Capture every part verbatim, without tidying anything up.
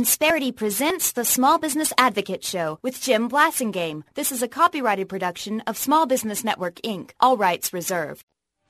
Insperity presents the Small Business Advocate Show with Jim Blasingame. This is a copyrighted production of Small Business Network, Incorporated. All rights reserved.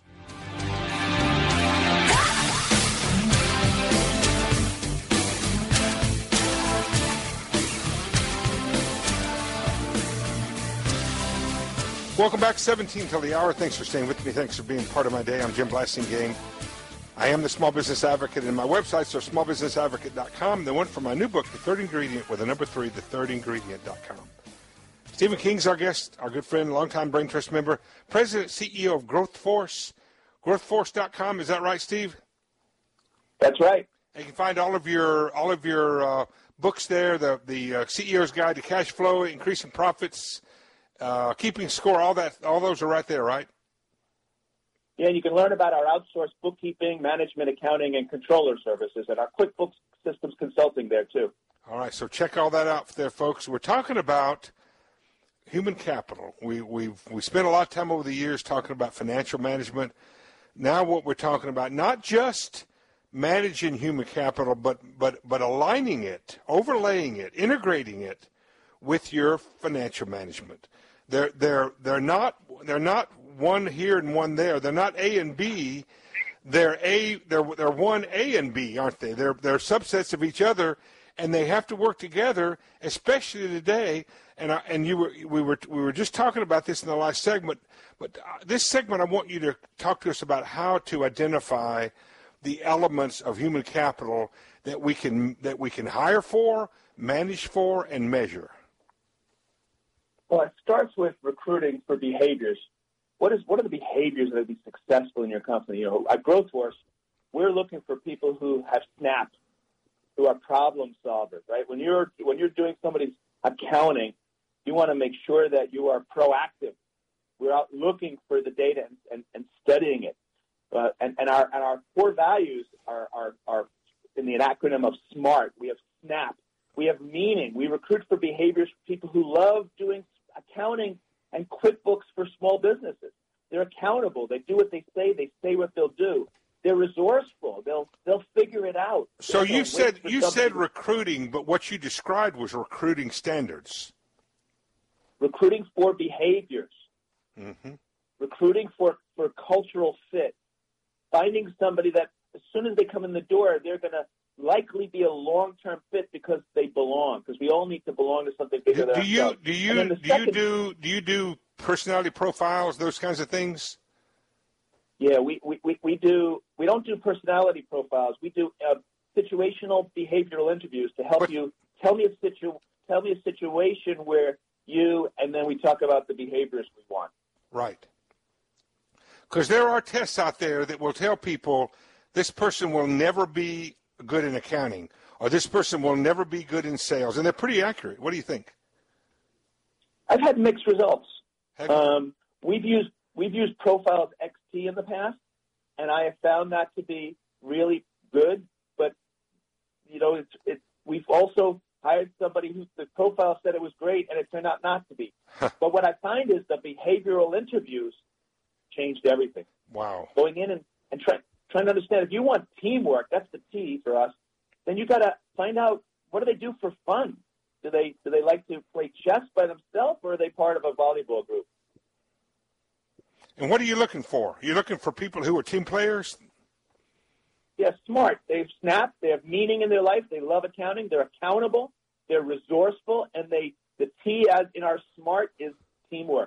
Welcome back, seventeen till the hour. Thanks for staying with me. Thanks for being part of my day. I'm Jim Blasingame. I am the Small Business Advocate, and my websites are small business advocate dot com. The one for my new book, The Third Ingredient, with a number three, the third ingredient dot com. Stephen King's our guest, our good friend, longtime Brain Trust member, President, C E O of Growth Force, growth force dot com. Is that right, Steve? That's right. And you can find all of your all of your uh, books there, the, the uh, C E O's Guide to Cash Flow, Increasing Profits, uh, Keeping Score, all that. All those are right there, right? Yeah, and you can learn about our outsourced bookkeeping, management, accounting, and controller services, and our QuickBooks Systems Consulting there, too. All right, so check all that out there, folks. We're talking about human capital. We we've we spent a lot of time over the years talking about financial management. Now what we're talking about, not just managing human capital, but but but aligning it, overlaying it, integrating it with your financial management. They're they're they're not they're not one here and one there. They're not A and B. They're A. They're they're one A and B, aren't they? They're they're subsets of each other, and they have to work together, especially today. And I, and you were we were we were just talking about this in the last segment, but this segment I want you to talk to us about how to identify the elements of human capital that we can that we can hire for, manage for, and measure. Well, it starts with recruiting for behaviors. What is what are the behaviors that will be successful in your company? You know, at Growth Force, we're looking for people who have snaps, who are problem solvers, right? When you're when you're doing somebody's accounting, you want to make sure that you are proactive. We're out looking for the data and, and, and studying it. Uh, and, and our and our core values are, are are in the acronym of SMART. We have SNAP. We have meaning. We recruit for behaviors for people who love doing accounting and QuickBooks for small businesses. They're accountable. They do what they say. They say what they'll do. They're resourceful. They'll they'll figure it out. So They'll you said you somebody. said recruiting, but what you described was recruiting standards. Recruiting for behaviors. Mm-hmm. Recruiting for, for cultural fit. Finding somebody that as soon as they come in the door, they're going to likely be a long-term fit because they belong. Because we all need to belong to something bigger Do, than do you ourselves. do you do second, you do do you do personality profiles, those kinds of things? Yeah, we, we, we, we do. We don't do personality profiles. We do uh, situational behavioral interviews to help but, you tell me a situ tell me a situation where you, and then we talk about the behaviors we want. Right. Because there are tests out there that will tell people this person will never be good in accounting, or this person will never be good in sales, and they're pretty accurate. What do you think? I've had mixed results. Have Um, we've used we've used Profiles X T in the past, and I have found that to be really good. But you know, it's it's we've also hired somebody who the profile said it was great, and it turned out not to be. But what I find is the behavioral interviews changed everything. Wow. Going in and, and try, trying to understand, if you want teamwork, that's the T for us, then you got to find out, what do they do for fun? Do they do they like to play chess by themselves, or are they part of a volleyball group? And what are you looking for? You're looking for people who are team players? Yeah, smart. They've snapped. They have meaning in their life. They love accounting. They're accountable. They're resourceful. And they the T as in our SMART is teamwork.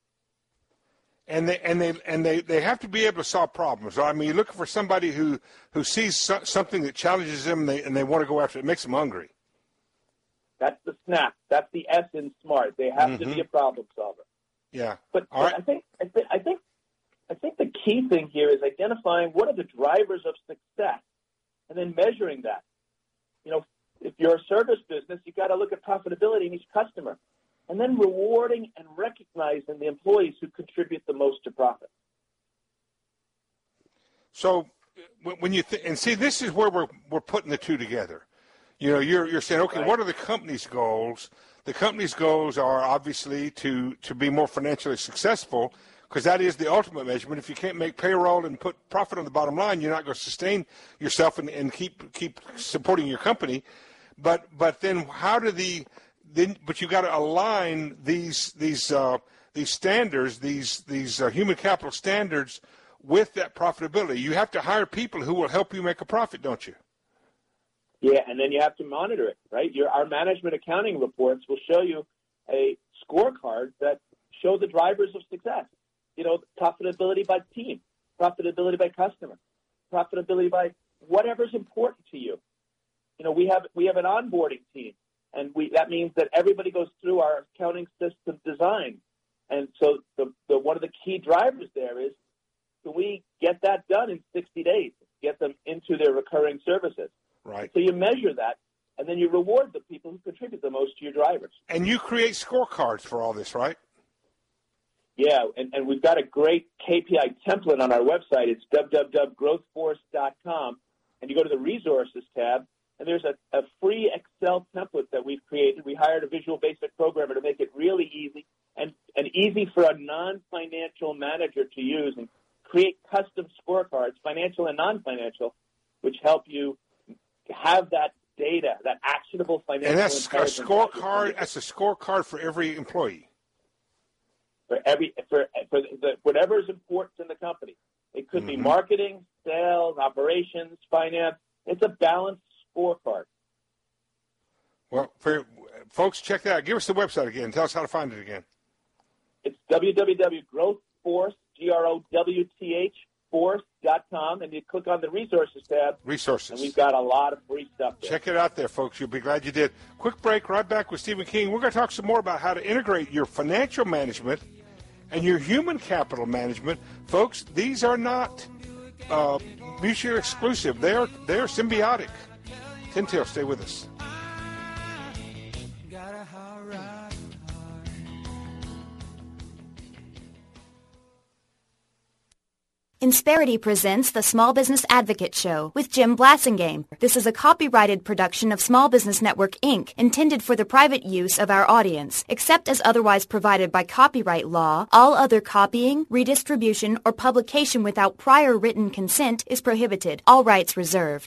And they and they and they, they have to be able to solve problems. I mean, you're looking for somebody who, who sees so, something that challenges them, and they and they want to go after it. It makes them hungry. That's the SNAP. That's the S in SMART. They have mm-hmm. to be a problem solver. Yeah. But, All but right. I think I think I think I think the key thing here is identifying what are the drivers of success, and then measuring that. You know, if you're a service business, you've got to look at profitability in each customer, and then rewarding and recognizing the employees who contribute the most to profit. So when you th- and see, this is where we're we're putting the two together. You know, you're you're saying, okay, right. What are the company's goals? The company's goals are obviously to, to be more financially successful, because that is the ultimate measurement. If you can't make payroll and put profit on the bottom line, you're not going to sustain yourself and, and keep keep supporting your company. But but then how do the then? But you got to align these these uh, these standards, these these uh, human capital standards, with that profitability. You have to hire people who will help you make a profit, don't you? Yeah, and then you have to monitor it, right? Your our management accounting reports will show you a scorecard that show the drivers of success. You know, profitability by team, profitability by customer, profitability by whatever's important to you. You know, we have we have an onboarding team, and we that means that everybody goes through our accounting system design. And so the, the one of the key drivers there is, can we get that done in sixty days, get them into their recurring services? Right. So you measure that, and then you reward the people who contribute the most to your drivers. And you create scorecards for all this, right? Yeah, and, and we've got a great K P I template on our website. It's w w w dot growth force dot com, and you go to the Resources tab, and there's a, a free Excel template that we've created. We hired a Visual Basic programmer to make it really easy and, and easy for a non-financial manager to use and create custom scorecards, financial and non-financial, which help you have that data, that actionable financial and that's a scorecard. That's a scorecard for every employee. For every for for the, whatever is important in the company. It could mm-hmm. be marketing, sales, operations, finance. It's a balanced scorecard. Well, for folks, check that out. Give us the website again. Tell us how to find it again. It's w w w dot growth force, G R O W T H, force dot com, and you click on the Resources tab. Resources. And we've got a lot of free stuff there. Check it out there, folks. You'll be glad you did. Quick break, right back with Stephen King. We're going to talk some more about how to integrate your financial management and your human capital management. Folks, these are not uh, mutually exclusive. They are, they are symbiotic. Tintail, stay with us. Insperity presents the Small Business Advocate Show with Jim Blasingame. This is a copyrighted production of Small Business Network, Incorporated, intended for the private use of our audience. Except as otherwise provided by copyright law, all other copying, redistribution, or publication without prior written consent is prohibited. All rights reserved.